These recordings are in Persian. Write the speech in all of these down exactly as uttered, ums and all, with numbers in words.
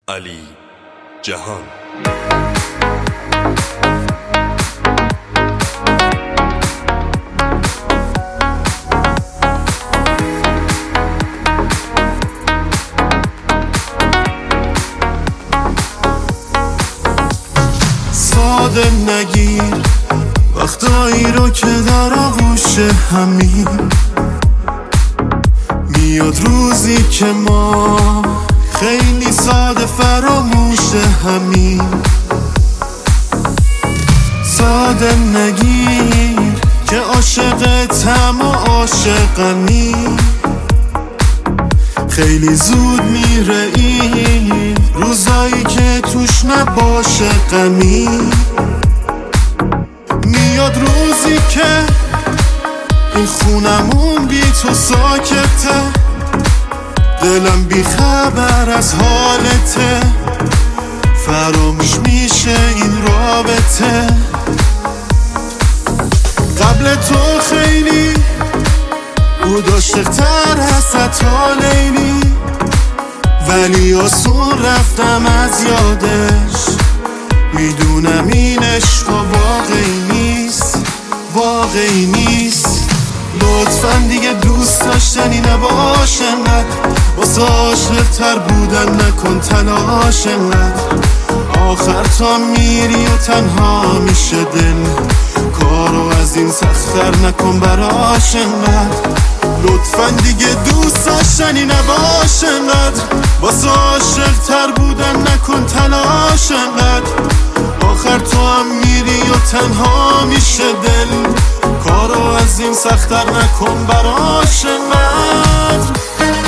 علی جهان. ساده نگیر وقتایی رو که در آغوش همین میاد، روزی که ما خیلی ساده فراموش همین. ساده نگیر که عاشقتم و عاشقمی، خیلی زود میره این روزایی که توش نباشه غمی. میاد روزی که این خونمون بی تو ساکته، دلم بی خبر از حالته، فراموش میشه این رابطه. قبل تو خیلی او عاشق‌تر از حتی لیلی، ولی آسون رفتم از یادش، میدونم این عشق واقعی نیست، واقعی نیست. لطفاً دیگه دوست داشتنی نباشه انقدر، واسه عاشق‌تر بودن نکن تلاش انقدر. آخر تا میری و تنها میشه دل، کارو از این سخت‌تر نکن براش انقدر. لطفاً دیگه دوست داشتنی نباشه انقدر، واسه عاشق‌تر بودن نکن تلاش انقدر. آخر تو هم میری و تنها میشه دل، کارو از این سخت‌تر نکن براش انقدر.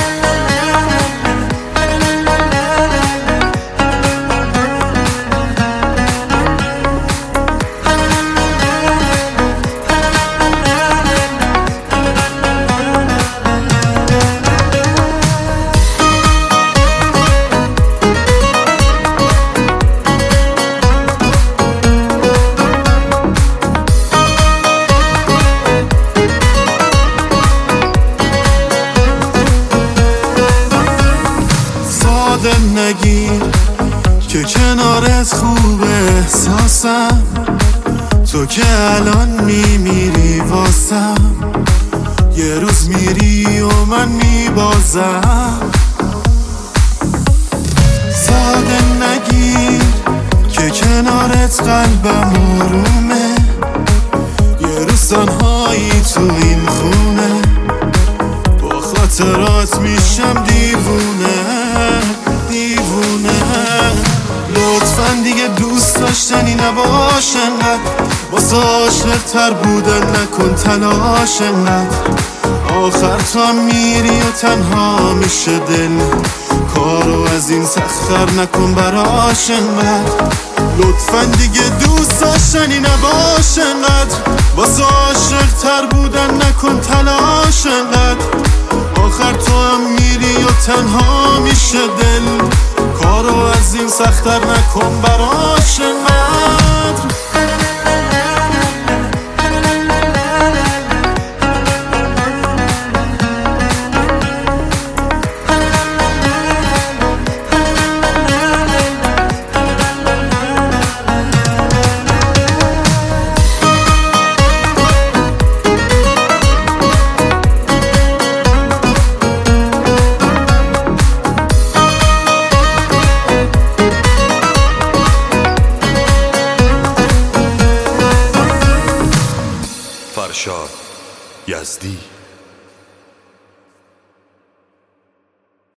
ساده نگیر که کنارت خوب احساسم، تو که الان میمیری واسم، یه روز میری و من میبازم. ساده نگیر که کنارت قلبم آرومه، یه روز تنهایی تو این خونه، با خاطرات میشم دیوونه دیوونه. لطفاً دیگه دوست داشتنی نباشه انقدر، واسه عاشق‌تر بودن نکن تلاش انقدر. آخر تا میری و تنها میشه دل، کارو از این سخت‌تر نکن براش انقدر. لطفاً دیگه دوست داشتنی نباشه انقدر، واسه عاشق‌تر بودن نکن تلاش انقدر. آخر تو هم میری و تنها میشه دل، کارو از این سخت‌تر نکن براش انقدر. فرشاد یزدی.